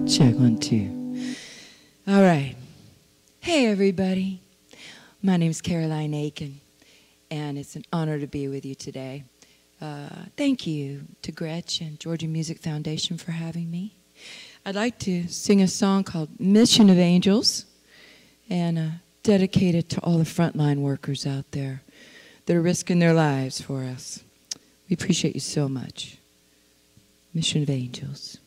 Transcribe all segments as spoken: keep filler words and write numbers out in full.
Check one, two. All right. Hey, everybody. My name is Caroline Aiken, and it's an honor to be with you today. Uh, thank you to Gretsch and Georgia Music Foundation for having me. I'd like to sing a song called Mission of Angels, and uh, dedicate it to all the frontline workers out there that are risking their lives for us. We appreciate you so much. Mission of Angels.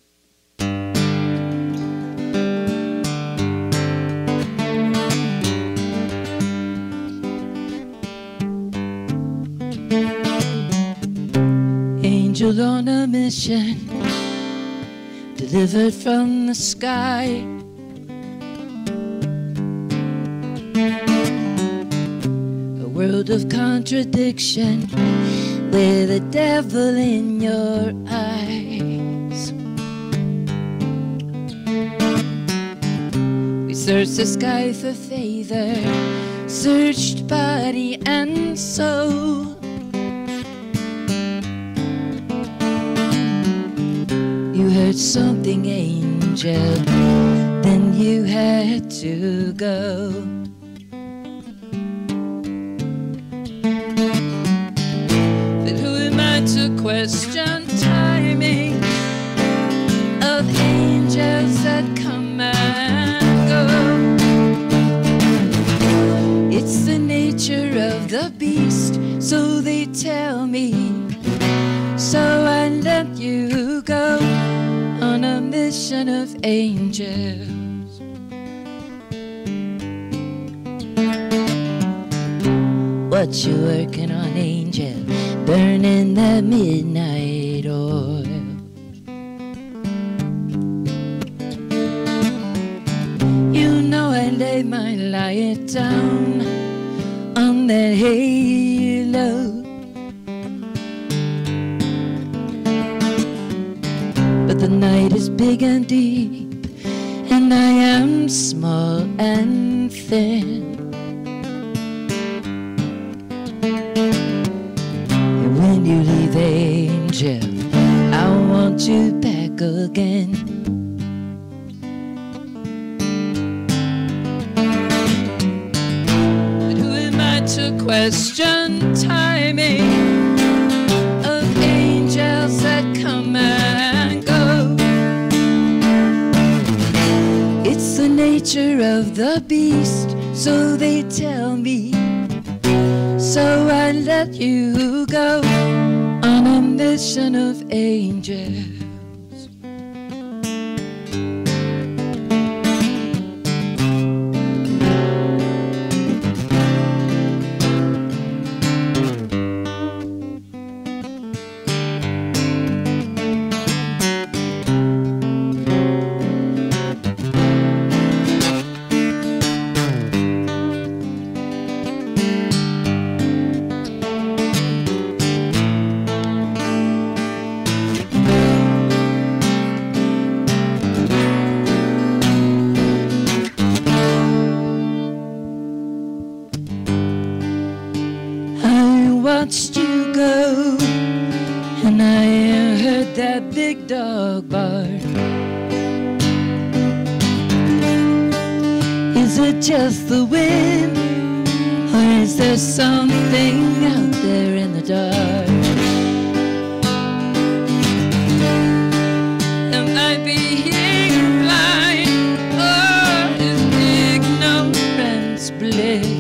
Angel on a mission, delivered from the sky. A world of contradiction, with the devil in your eyes. We searched the sky for favor, searched body and soul. You heard something, angel, then you had to go. But who am I to question timing of angels that come and go? It's the nature of the beast, so they tell me. So I let you go on a mission of angels. What you working on, angel? Burning that midnight oil. You know I lay my light down on that halo. But the night is big and deep, and I am small and thin. And when you leave, angel, I want you back again. But who am I to question timing of angels that come and go? It's the nature of the beast, so they tell me. So I let you go on a mission of angels. Watched you go, and I heard that big dog bark. Is it just the wind, or is there something out there in the dark? Am I being blind, or is ignorance bliss?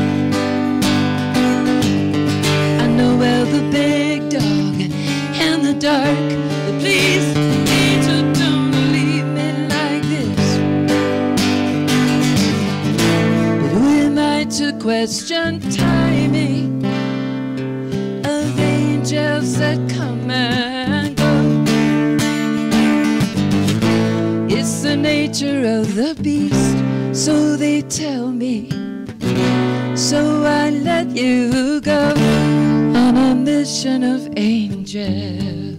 Dark, but please, angel, don't leave me like this. But who am I to question timing of angels that come and go? It's the nature of the beast, so they tell me. So I let you go on a mission of angels.